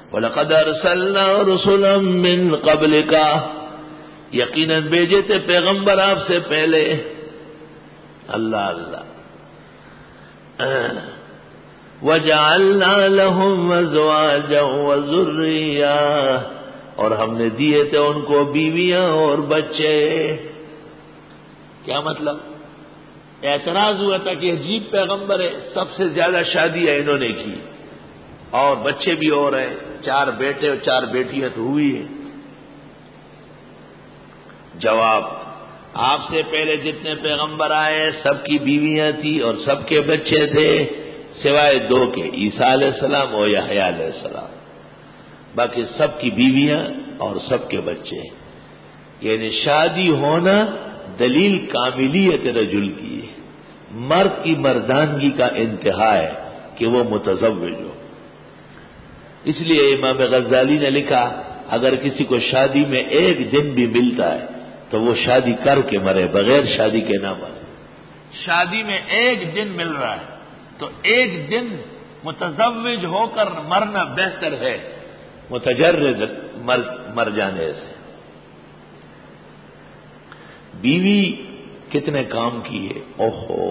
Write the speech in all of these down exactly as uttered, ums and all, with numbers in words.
وَلَقَدْ أَرْسَلْنَا رُسُلًا مِّن قَبْلِكَ، یقیناً بھیجے تھے پیغمبر آپ سے پہلے. اللہ اللہ. وَجَعَلْنَا لَهُمْ أَزْوَاجًا وَذُرِّيَّةً، اور ہم نے دیے تھے ان کو بیویاں اور بچے. کیا مطلب؟ اعتراض ہوا تھا کہ عجیب پیغمبر ہے، سب سے زیادہ شادیاں انہوں نے کی اور بچے بھی ہو رہے، چار بیٹے اور چار بیٹیاں تو ہوئی ہیں. جواب: آپ سے پہلے جتنے پیغمبر آئے سب کی بیویاں تھی اور سب کے بچے تھے، سوائے دو کے، عیسیٰ علیہ السلام اور یحییٰ علیہ السلام. باقی سب کی بیویاں اور سب کے بچے. یعنی شادی ہونا دلیل کاملیت رجل کی ہے، مرد کی مردانگی کا انتہا ہے کہ وہ متزوج ہو. اس لیے امام غزالی نے لکھا اگر کسی کو شادی میں ایک دن بھی ملتا ہے تو وہ شادی کر کے مرے، بغیر شادی کے نہ مرے. شادی میں ایک دن مل رہا ہے تو ایک دن متزوج ہو کر مرنا بہتر ہے متجرد مر مر جانے سے. بیوی کتنے کام کی ہے. اوہو،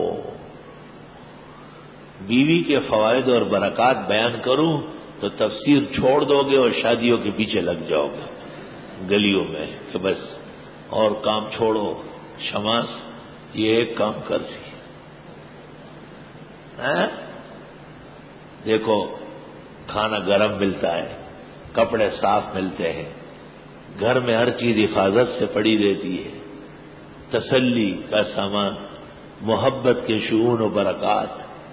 بیوی کے فوائد اور برکات بیان کروں تو تفسیر چھوڑ دو گے اور شادیوں کے پیچھے لگ جاؤ گے گلیوں میں کہ بس اور کام چھوڑو. شماس یہ ایک کام کر سی. دیکھو کھانا گرم ملتا ہے، کپڑے صاف ملتے ہیں، گھر میں ہر چیز حفاظت سے پڑی رہتی ہے، تسلی کا سامان، محبت کے شؤون و برکات.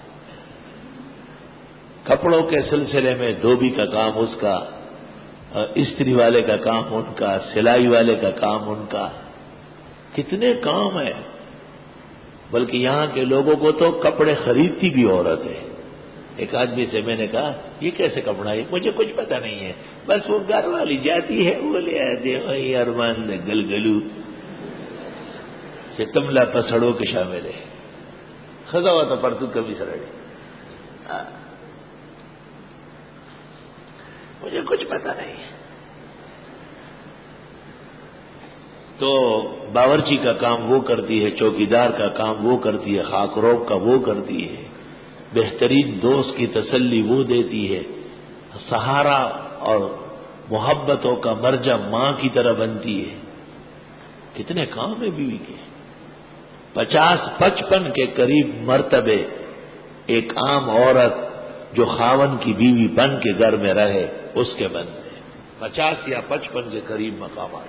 کپڑوں کے سلسلے میں دھوبی کا کام اس کا، استری والے کا کام ان کا، سلائی والے کا کام ان کا. کتنے کام ہیں. بلکہ یہاں کے لوگوں کو تو کپڑے خریدتی بھی عورت ہے. ایک آدمی سے میں نے کہا یہ کیسے کپڑا ہے؟ مجھے کچھ پتا نہیں ہے، بس وہ گھر والی جاتی ہے وہ لے آتے وہی ارمان نے گل گلو سے تملا پسڑوں کے شامل ہے خزا ہوا تو پرتو کبھی سرڑی. مجھے کچھ پتا نہیں ہے. تو باورچی کا کام وہ کرتی ہے، چوکیدار کا کام وہ کرتی ہے، خاک روب کا وہ کرتی ہے، بہترین دوست کی تسلی وہ دیتی ہے، سہارا اور محبتوں کا مرجع ماں کی طرح بنتی ہے. کتنے کام ہیں بیوی کے. پچاس پچپن کے قریب مرتبے ایک عام عورت جو خاون کی بیوی بن کے گھر میں رہے اس کے بنتے ہیں. پچاس یا پچپن کے قریب مقامات.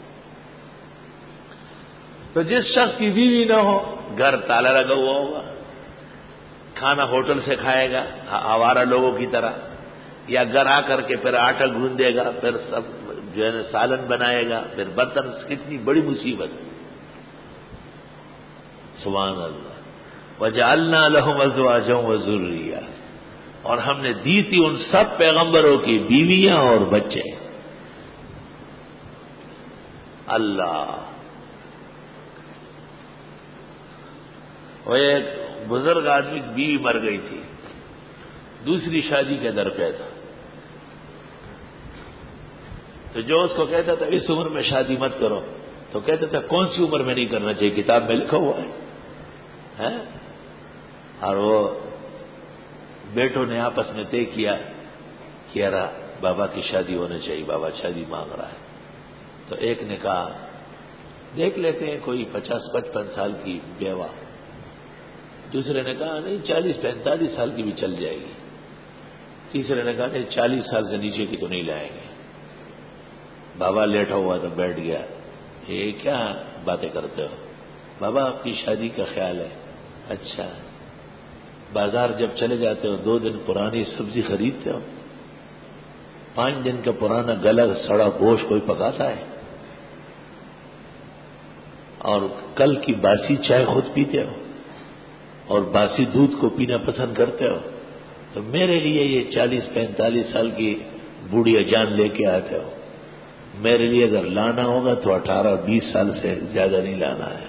تو جس شخص کی بیوی نہ ہو گھر تالا لگا ہوا ہوگا، کھانا ہوٹل سے کھائے گا آوارہ لوگوں کی طرح، یا گھر آ کر کے پھر آٹا گوندے گا، پھر سب جو ہے نا سالن بنائے گا، پھر برتن. کتنی بڑی مصیبت. سبحان اللہ. وَجَعَلْنَا لَهُمْ أَزْوَاجًا وَذُرِّيَّةً، اور ہم نے دی تھی ان سب پیغمبروں کی بیویاں اور بچے. اللہ. وہ ایک بزرگ آدمی بیوی مر گئی تھی، دوسری شادی کے در پہ تھا، تو جو اس کو کہتا تھا اس عمر میں شادی مت کرو، تو کہتا تھا کون سی عمر میں نہیں کرنا چاہیے، کتاب میں لکھا ہوا ہے. اور وہ بیٹوں نے آپس میں طے کیا کہ یار بابا کی شادی ہونا چاہیے، بابا شادی مانگ رہا ہے. تو ایک نے کہا دیکھ لیتے ہیں کوئی پچاس پچپن سال کی بیوہ. دوسرے نے کہا نہیں چالیس پینتالیس سال کی بھی چل جائے گی. تیسرے نے کہا نہیں چالیس سال سے نیچے کی تو نہیں لائیں گے. بابا لیٹا ہوا تو بیٹھ گیا. یہ کیا باتیں کرتے ہو؟ بابا آپ کی شادی کا خیال ہے. اچھا بازار جب چلے جاتے ہو دو دن پرانی سبزی خریدتے ہو؟ پانچ دن کا پرانا گلا سڑا گوشت کوئی پکاتا ہے؟ اور کل کی باسی چائے خود پیتے ہو اور باسی دودھ کو پینا پسند کرتے ہو؟ تو میرے لیے یہ چالیس پینتالیس سال کی بوڑھیا جان لے کے آتے ہو. میرے لیے اگر لانا ہوگا تو اٹھارہ بیس سال سے زیادہ نہیں لانا ہے.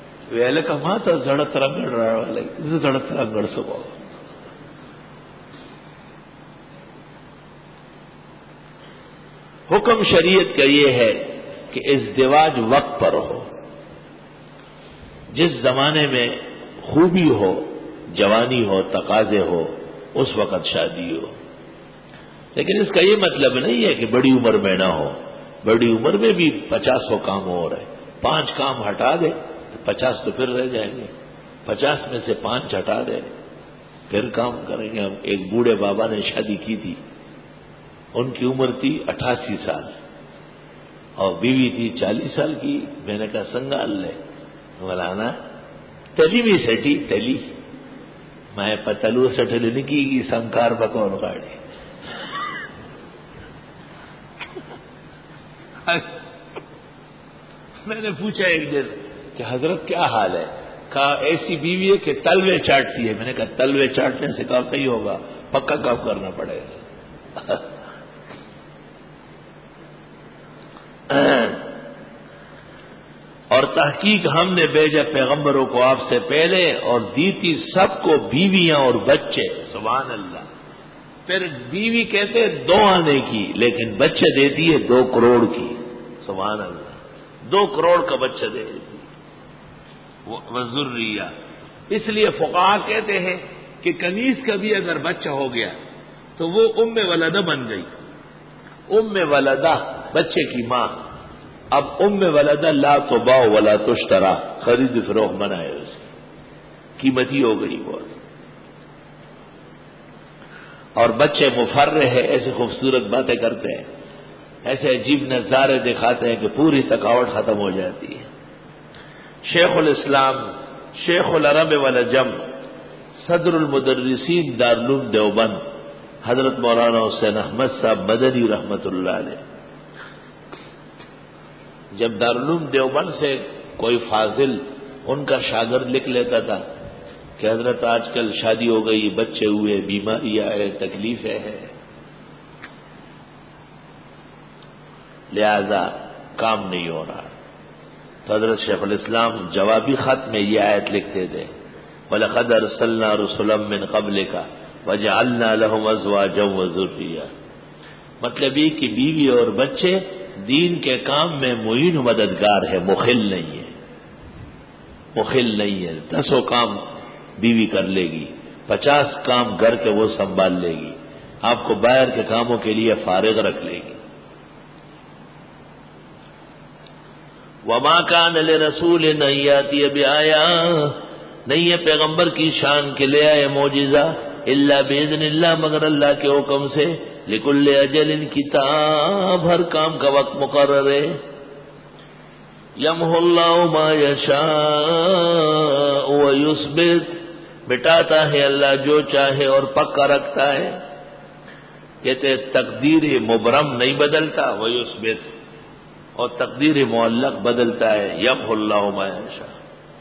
ویلے کا ماں تو زڑت رنگڑ رہا زڑت رنگڑ سکو. حکم شریعت کا یہ ہے کہ ازدواج وقت پر ہو، جس زمانے میں خوبی ہو، جوانی ہو، تقاضے ہو، اس وقت شادی ہو. لیکن اس کا یہ مطلب نہیں ہے کہ بڑی عمر میں نہ ہو. بڑی عمر میں بھی پچاسوں کام ہو رہے، پانچ کام ہٹا دے تو پچاس تو پھر رہ جائیں گے. پچاس میں سے پانچ ہٹا دے پھر کام کریں گے. ہم ایک بوڑھے بابا نے شادی کی تھی، ان کی عمر تھی اٹھاسی سال اور بیوی تھی چالیس سال کی. میں نے کہا سنگال لے مولانا تلی بھی سٹی تلی میں پتلو سٹل کی سنکار بکون گاڑی. میں نے پوچھا ایک دن کہ حضرت کیا حال ہے؟ کہا ایسی بیوی ہے کہ تلوے چاٹتی ہے. میں نے کہا تلوے چاٹنے سے کام نہیں ہوگا، پکا کام کرنا پڑے گا. اور تحقیق ہم نے بھیجا پیغمبروں کو آپ سے پہلے اور دی تھی سب کو بیویاں اور بچے. سبحان اللہ. پھر بیوی کہتے دو آنے کی لیکن بچے دیتی ہے دو کروڑ کی. سبحان اللہ. دو کروڑ کا بچہ دے دیتی وذریہ. اس لیے فقہا کہتے ہیں کہ کنیز کا بھی اگر بچہ ہو گیا تو وہ ام ولدہ بن گئی. ام ولدہ بچے کی ماں. اب ام ولدہ لا تباع ولا تشترا، خرید فروخت منع ہے، اس کی قیمتی ہو گئی بہت. اور بچے مفرح ہے، ایسے خوبصورت باتیں کرتے ہیں، ایسے عجیب نظارے دکھاتے ہیں کہ پوری تھکاوٹ ختم ہو جاتی ہے. شیخ الاسلام شیخ العرب والعجم صدر المدرسین دارالعلوم دیوبند حضرت مولانا حسین احمد صاحب مدنی رحمت اللہ علیہ، جب دارالعلوم دیوبند سے کوئی فاضل ان کا شاگرد لکھ لیتا تھا کہ حضرت آج کل شادی ہو گئی، بچے ہوئے، بیماریاں ہے، تکلیفیں ہیں، لہذا کام نہیں ہو رہا، تو حضرت شیخ الاسلام جوابی خط میں یہ آیت لکھتے تھے وَلَقَدْ أَرْسَلْنَا رُسُلًا مِّن قَبْلِكَ وَجَعَلْنَا لَهُمْ أَزْوَاجًا وَذُرِّيَّةً. مطلب یہ کہ بیوی اور بچے دین کے کام میں معین و مددگار ہے، مخل نہیں ہے. مخل نہیں ہے. دسوں کام بیوی کر لے گی، پچاس کام گھر کے وہ سنبھال لے گی، آپ کو باہر کے کاموں کے لیے فارغ رکھ لے گی. وما کان لرسول ان یاتی بآیات، نہیں ہے پیغمبر کی شان کے لے آئے معجزہ الا باذن اللہ، مگر اللہ کے حکم سے. لکل اجل کتاب، ہر کام کا وقت مقرر ہے. یمحو اللہ ما یشاء ویثبت، مٹاتا ہے اللہ جو چاہے اور پکا رکھتا ہے. کہتے تقدیر مبرم نہیں بدلتا، ویثبت، اور تقدیر معلق بدلتا ہے. یمحو اللہ ما یشاء.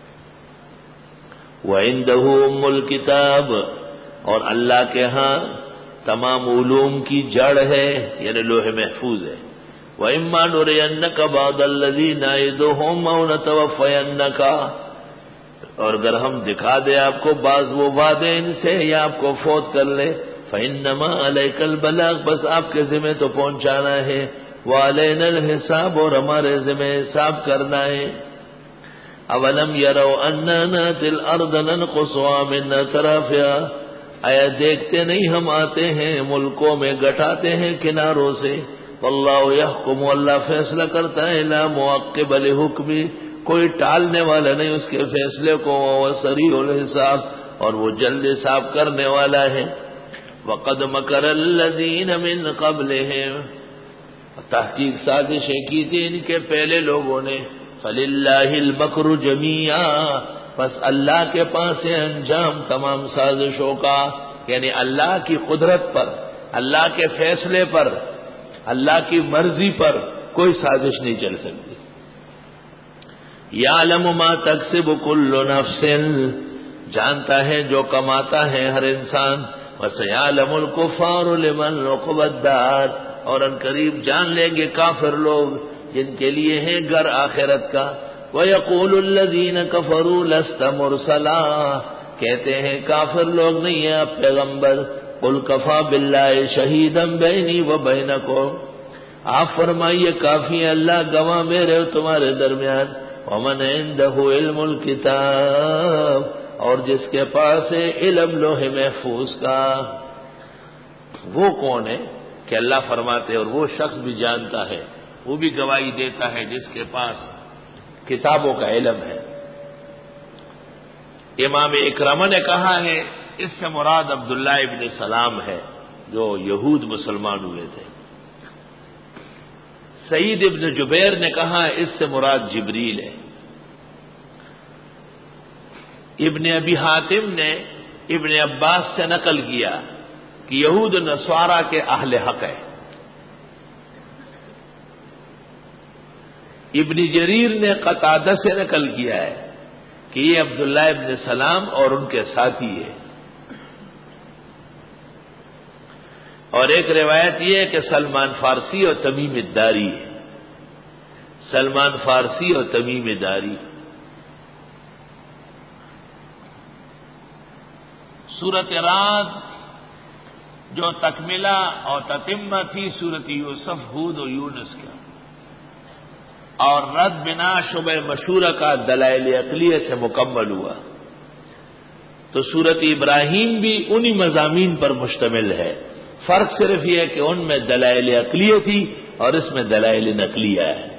وعنده ام الکتاب، اور اللہ کے ہاں تمام علوم کی جڑ ہے، یعنی لوح محفوظ ہے. وَإِمَّا نُرِيَنَّكَ بَعْضَ الَّذِي نَعِدُهُمْ أَوْ نَتَوَفَّيَنَّكَ، اور اگر ہم دکھا دیں آپ کو بعض وہ وعدے ان سے یا آپ کو فوت کر لیں، فَإِنَّمَا عَلَيْكَ الْبَلَاغُ، بس آپ کے ذمہ تو پہنچانا ہے. وَعَلَيْنَا الْحِسَابُ، اور ہمارے ذمہ حساب کرنا ہے. اولم يروا اننا ناتي الارض ننقصها من اطرافها، آیا دیکھتے نہیں ہم آتے ہیں ملکوں میں گٹاتے ہیں کناروں سے. واللہ یحکم، اللہ فیصلہ کرتا ہے. لا معقب لحکمی، کوئی ٹالنے والا نہیں اس کے فیصلے کو. وہ سریع الحساب، اور وہ جلد حساب کرنے والا ہے. وقد مکر الذین من قبلہم، تحقیق سازشیں کی تھی ان کے پہلے لوگوں نے. فللہ المکر جمیعا، بس اللہ کے پاس ہے انجام تمام سازشوں کا. یعنی اللہ کی قدرت پر، اللہ کے فیصلے پر، اللہ کی مرضی پر کوئی سازش نہیں چل سکتی. یعلم ما تکسب کل نفس، جانتا ہے جو کماتا ہے ہر انسان. وسیعلم الکفار لمن عقبی الدار، اور ان قریب جان لیں گے کافر لوگ جن کے لیے ہے گھر آخرت کا. وَيَقُولُ الَّذِينَ كَفَرُوا لَسْتَ مُرْسَلًا، کہتے ہیں کافر لوگ نہیں ہیں آپ پیغمبر. قُلْ كَفَى بِاللَّهِ شَهِيدًا بَيْنِي وَبَيْنَكُمْ، آپ فرمائیے کافی ہے اللہ گواہ میرے تمہارے درمیان، ومن عنده علم الکتاب، اور جس کے پاس ہے علم لوح محفوظ کا۔ وہ کون ہے کہ اللہ فرماتے اور وہ شخص بھی جانتا ہے، وہ بھی گواہی دیتا ہے جس کے پاس کتابوں کا علم ہے۔ امام اکرمہ نے کہا ہے اس سے مراد عبداللہ ابن سلام ہے جو یہود مسلمان ہوئے تھے۔ سعید ابن جبیر نے کہا اس سے مراد جبریل ہے۔ ابن ابی حاتم نے ابن عباس سے نقل کیا کہ یہود و نصارہ کے اہل حق ہے۔ ابن جریر نے قتادہ سے نقل کیا ہے کہ یہ عبداللہ ابن سلام اور ان کے ساتھی ہے۔ اور ایک روایت یہ ہے کہ سلمان فارسی اور تمیم الداری ہے، سلمان فارسی اور تمیم الداری۔ سورۃ رعد جو تکملہ اور تتمہ تھی سورۃ یوسف، ہود اور یونس کا، اور رد بنا شبہ مشورہ کا دلائل عقلیہ سے مکمل ہوا، تو سورۃ ابراہیم بھی انہی مضامین پر مشتمل ہے۔ فرق صرف یہ ہے کہ ان میں دلائل عقلیہ تھی اور اس میں دلائل نقلیہ ہے۔